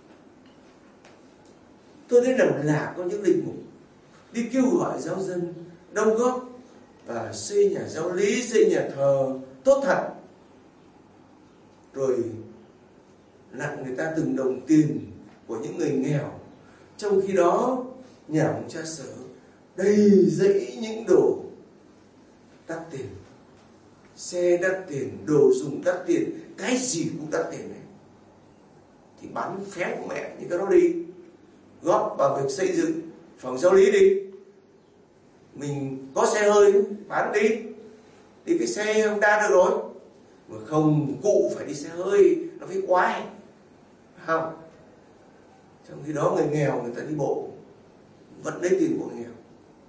Tôi thấy là có những linh mục đi kêu gọi giáo dân đóng góp và xây nhà giáo lý, xây nhà thờ tốt thật, rồi nặng người ta từng đồng tiền của những người nghèo. Trong khi đó nhà ông cha Sở đầy dẫy những đồ đắt tiền, xe đắt tiền, đồ dùng đắt tiền, cái gì cũng đắt tiền này, thì bán phét mẹ những cái đó đi, góp vào việc xây dựng phòng giáo lý đi. Mình có xe hơi bán đi cái xe Honda được rồi, mà không cụ phải đi xe hơi, nó phải quái không. Trong khi đó người nghèo người ta đi bộ vẫn lấy tiền của nghèo.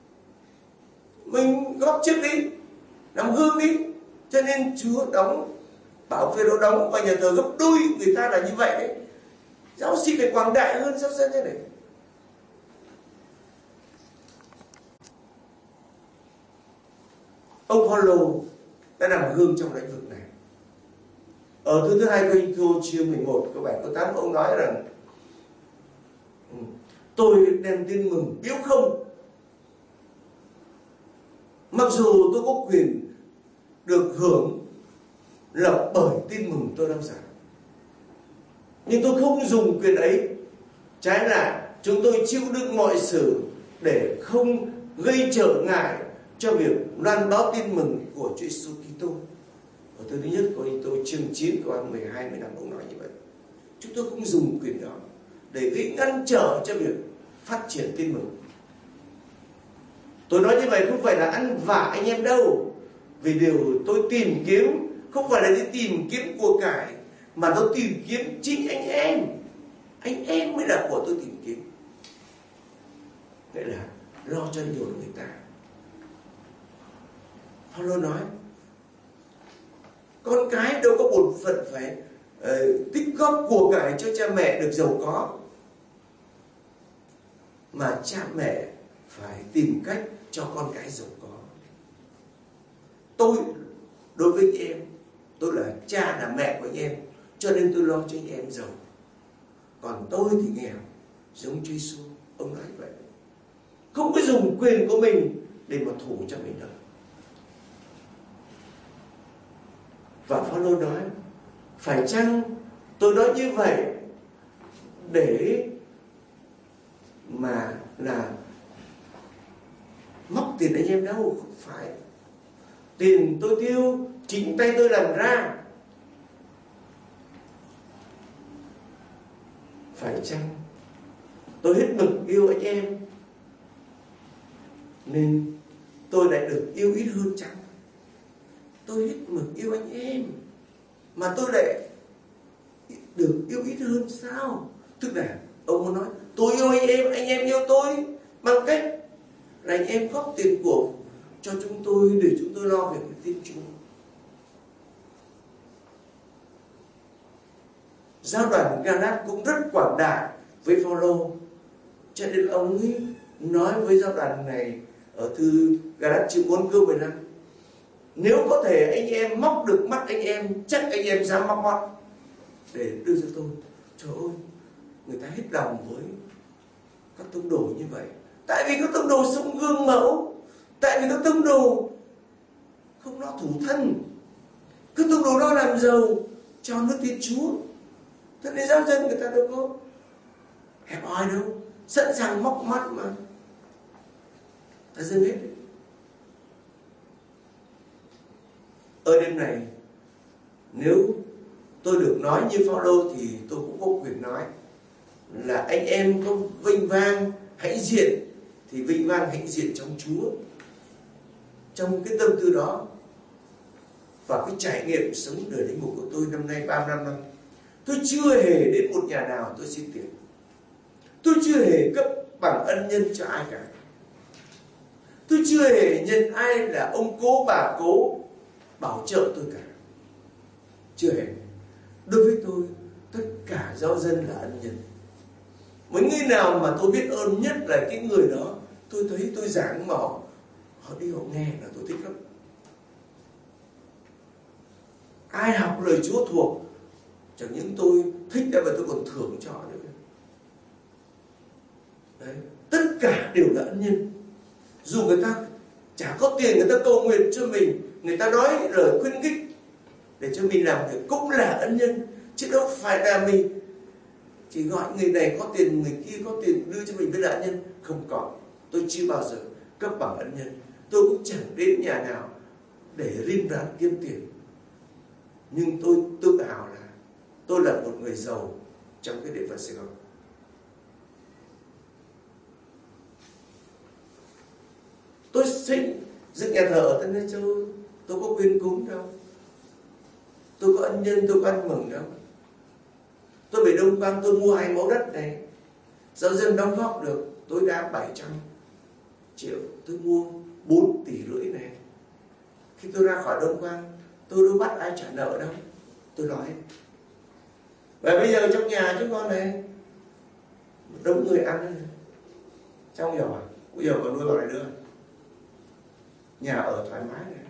Mình góp trước đi, làm gương đi. Cho nên Chúa đóng, bảo Phêrô đóng vào nhà thờ gấp đôi người ta là như vậy đấy. Giáo sĩ phải quảng đại hơn giáo dân thế này. Ông Phaolô đã làm gương trong lĩnh vực này. Ở thư thứ 2 Cô-rinh-tô chương 11 câu 7 câu 8, ông nói rằng tôi đem tin mừng biếu không. Mặc dù tôi có quyền được hưởng là bởi tin mừng tôi đang giảng, nhưng tôi không dùng quyền ấy. Trái lại, chúng tôi chịu đựng mọi sự để không gây trở ngại cho việc loan báo tin mừng của Chúa Giêsu Kitô. Ở thư thứ nhất Cô-rinh-tô chương 9 câu 12 15 ông nói như vậy. Chúng tôi không dùng quyền đó để gây ngăn trở cho việc phát triển tin mừng. Tôi nói như vậy không phải là ăn vạ anh em đâu, vì điều tôi tìm kiếm không phải là đi tìm kiếm của cải, mà tôi tìm kiếm chính anh em. Anh em mới là của tôi tìm kiếm. Nghĩa là lo cho nhiều người ta. Phaolô nói con cái đâu có bổn phận phải tích góp của cải cho cha mẹ được giàu có, mà cha mẹ phải tìm cách cho con cái giàu có. Tôi đối với anh em, tôi là cha là mẹ của anh em, cho nên tôi lo cho anh em giàu. Còn tôi thì nghèo, giống Chúa Giêsu. Ông nói vậy, không có dùng quyền của mình để mà thủ cho mình đâu. Và Phaolô nói, phải chăng tôi nói như vậy để mà là móc tiền anh em đâu? Không phải. Tiền tôi tiêu chính tay tôi làm ra. Phải chăng tôi hết mực yêu anh em nên tôi lại được yêu ít hơn chăng? Tôi hết mực yêu anh em mà tôi lại được yêu ít hơn sao? Tức là ông muốn nói tôi yêu anh em yêu tôi bằng cách là anh em góp tiền của cho chúng tôi để chúng tôi lo việc Thiên Chúa. Giáo đoàn Galat cũng rất quảng đại với Phaolô, cho nên ông ấy nói với giáo đoàn này ở thư Galat chương 4 câu 15: nếu có thể anh em móc được mắt anh em, chắc anh em dám móc mắt để đưa cho tôi. Trời ơi, người ta hết lòng với các tông đồ như vậy. Tại vì các tông đồ sống gương mẫu, tại vì các tông đồ không lo thủ thân, các tông đồ lo làm giàu cho nước Thiên Chúa. Thế nên giáo dân người ta đâu có hẹp hòi đâu, sẵn sàng móc mắt mà ta dâng hết. Ở đêm này, nếu tôi được nói như Phaolô thì tôi cũng có quyền nói là anh em có vinh vang hãnh diện thì vinh vang hãnh diện trong Chúa. Trong cái tâm tư đó và cái trải nghiệm sống đời linh mục của tôi năm nay 35 năm, tôi chưa hề đến một nhà nào tôi xin tiền. Tôi chưa hề cấp bằng ân nhân cho ai cả. Tôi chưa hề nhận ai là ông cố bà cố bảo trợ tôi cả. Chưa hề. Đối với tôi, tất cả giáo dân là ân nhân. Mấy người nào mà tôi biết ơn nhất là cái người đó. Tôi thấy tôi giảng mà họ đi họ nghe là tôi thích lắm. Ai học lời Chúa thuộc, chẳng những tôi thích đã và tôi còn thưởng cho họ nữa. Đấy. Tất cả đều là ân nhân. Dù người ta chả có tiền, người ta cầu nguyện cho mình, người ta nói lời khuyến khích để cho mình làm việc, cũng là ân nhân. Chứ đâu phải là mình chỉ gọi người này có tiền, người kia có tiền đưa cho mình với là ân nhân. Không có. Tôi chưa bao giờ cấp bằng ân nhân. Tôi cũng chẳng đến nhà nào để rim rán kiếm tiền. Nhưng tôi tự hào là tôi là một người giàu trong cái địa phận Sài Gòn. Tôi xây dựng nhà thờ ở Tân Lai Châu, tôi có quyên cúng đâu. Tôi có ân nhân, tôi có ăn mừng đâu. Tôi về Đông Quang tôi mua 2 mẫu đất này, giáo dân đóng góp được tối đa 700 triệu, tôi mua 4,5 tỷ này. Khi tôi ra khỏi Đông Quang, tôi đâu bắt ai trả nợ đâu. Tôi nói. Và bây giờ trong nhà chúng con này, đông người ăn này. Trong hiểu à? Bây giờ còn nuôi vào này nữa. Nhà ở thoải mái này.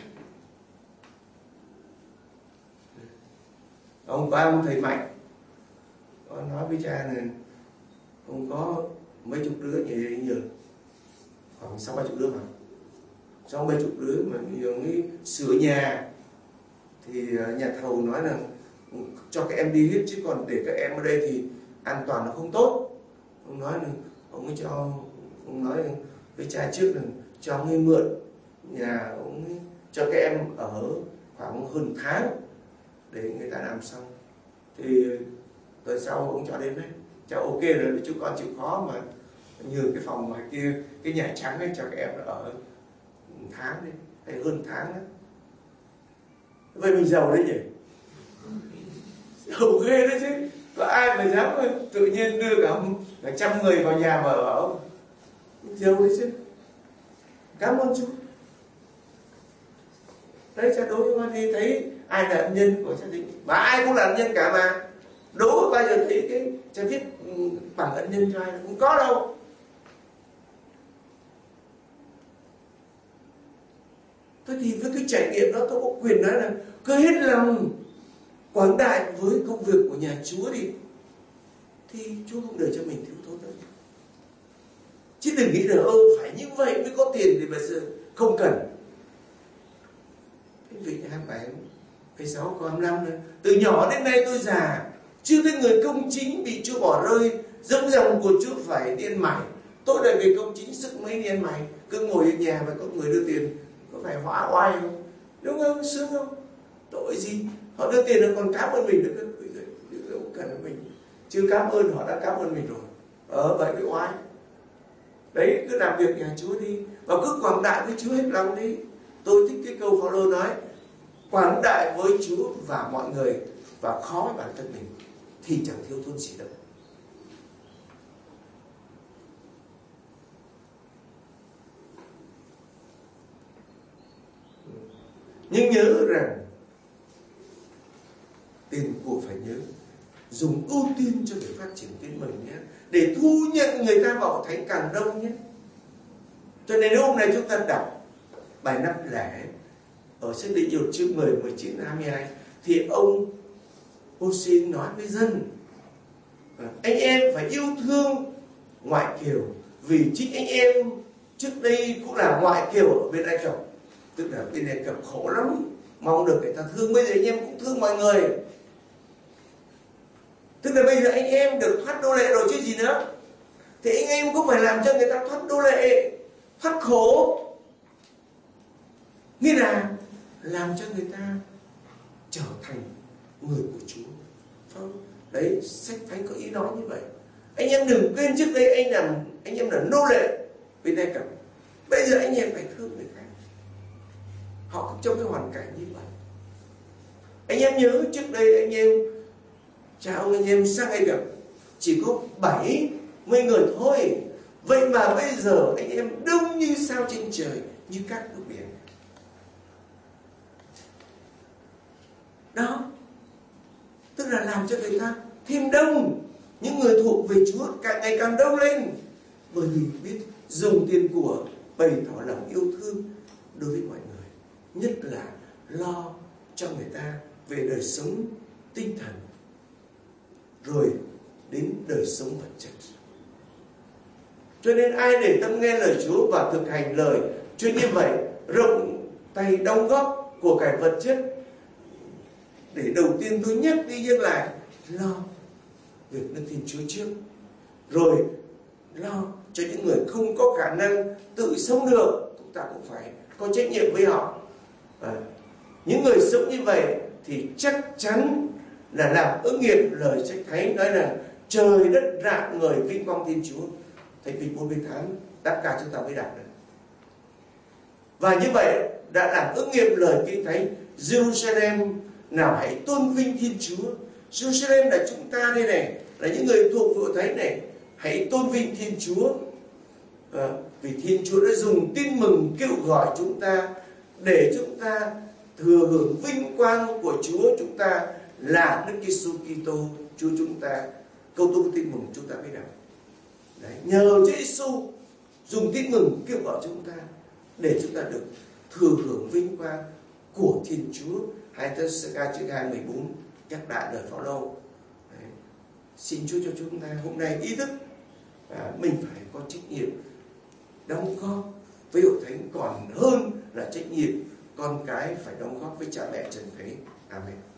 Ông ba ông thầy Mạnh có nói với cha này, ông có mấy chục đứa nhiều, khoảng 60-70 đứa mà. 60-70 đứa mà nhiều nghĩ sửa nhà thì nhà thầu nói là cho các em đi hết, chứ còn để các em ở đây thì an toàn nó không tốt. Ông nói là ông nói với cha trước là cho ông ấy mượn nhà, ông ấy cho các em ở khoảng hơn tháng để người ta làm xong. Thì tuần sau ông cho đến đấy, cháu ok rồi, chú con chịu khó mà nhường cái phòng ngoài kia, cái nhà trắng ấy cho các em ở tháng đi, hay hơn tháng đó. Vậy mình giàu đấy nhỉ? Giàu ghê đấy chứ. Có ai mà dám tự nhiên đưa cả 100 người vào nhà mà ở không? Giàu đấy chứ. Cảm ơn Chúa. Đấy, cha đối với con thì thấy ai là ân nhân của gia đình, mà ai cũng là ân nhân cả mà. Đố bao giờ thấy cái cha viết bằng ân nhân cho ai, không có đâu. Thế thì với cái trải nghiệm đó, tôi có quyền nói là cứ hết lòng quảng đại với công việc của nhà Chúa thì Chúa không để cho mình thiếu thốn đâu. Chứ đừng nghĩ là phải như vậy mới có tiền thì bây giờ không cần. Cái vị 27, 26, có 25 nữa. Từ nhỏ đến nay tôi già, chưa thấy người công chính bị Chúa bỏ rơi, dẫu dòng của Chúa phải đi ăn mày. Tôi lại về công chính sức mấy đi ăn mày, cứ ngồi ở nhà mà có người đưa tiền, có phải hóa oai không? Đúng không? Sướng không? Tội gì? Họ đưa tiền nó còn cảm ơn mình nữa, không cần mình. Chưa cảm ơn, họ đã cảm ơn mình rồi. Vậy cái oai. Đấy, cứ làm việc nhà Chúa đi, và cứ quảng đại với Chúa hết lòng đi. Tôi thích cái câu Phaolô nói, quảng đại với Chúa và mọi người, và khó với bản thân mình, thì chẳng thiếu thốn gì đâu. Nhưng nhớ rằng tiền của phải nhớ dùng ưu tiên cho việc phát triển tin mừng nhé, để thu nhận người ta vào thánh càng đông nhé. Cho nên hôm nay chúng ta đọc bài 5 lẻ ở sách Định Nhật chương 10, 19, 22 thì ông Hô-si nói với dân, anh em phải yêu thương ngoại kiều, vì chính anh em trước đây cũng là ngoại kiều ở bên Ai Cập. Tức là bên Ai Cập khổ lắm, mong được người ta thương. Bây giờ anh em cũng thương mọi người. Tức là bây giờ anh em được thoát nô lệ rồi chứ gì nữa. Thì anh em cũng phải làm cho người ta thoát nô lệ, thoát khổ. Nghĩa là làm cho người ta trở thành người của Chúa. Không? Đấy, sách Thánh có ý nói như vậy. Anh em đừng quên trước đây anh em là nô lệ bên Ai Cập. Bây giờ anh em phải thương người khác. Họ cũng trong cái hoàn cảnh như vậy. Anh em nhớ trước đây anh em chào anh em sang Ai Cập chỉ có 70 người thôi. Vậy mà bây giờ anh em đông như sao trên trời, như cát nước biển. Đó, tức là làm cho người ta thêm đông. Những người thuộc về Chúa càng ngày càng đông lên, bởi vì biết dùng tiền của bày tỏ lòng yêu thương đối với mọi người, nhất là lo cho người ta về đời sống tinh thần, rồi đến đời sống vật chất. Cho nên ai để tâm nghe lời Chúa và thực hành lời Chúa như vậy, rộng tay đóng góp của cải vật chất, để đầu tiên tôi nhắc đi nhắc lại, lo việc nước Thiên Chúa trước, rồi lo cho những người không có khả năng tự sống được, chúng ta cũng phải có trách nhiệm với họ. Những người sống như vậy thì chắc chắn là làm ứng nghiệm lời sách Thánh nói là trời đất rạng ngời vinh quang Thiên Chúa. Thánh Kinh 48 tất cả chúng ta mới đạt được. Và như vậy đã làm ứng nghiệm lời Kinh Thánh, Jerusalem nào hãy tôn vinh Thiên Chúa. Jerusalem là chúng ta đây này, là những người thuộc hội thánh này, hãy tôn vinh Thiên Chúa. Vì Thiên Chúa đã dùng tin mừng kêu gọi chúng ta để chúng ta thừa hưởng vinh quang của Chúa chúng ta là Đức Giêsu Kitô Chúa chúng ta. Câu tôi tin mừng chúng ta mới đọc. Đấy, nhờ Chúa Giêsu dùng tin mừng kêu gọi chúng ta để chúng ta được thừa hưởng vinh quang của Thiên Chúa. 2 Thessalonica chương 2:14 nhắc lại lời Phaolô. Xin Chúa cho chúng ta hôm nay ý thức mình phải có trách nhiệm đóng góp với hội thánh, còn hơn là trách nhiệm con cái phải đóng góp với cha mẹ trần thế. Amen.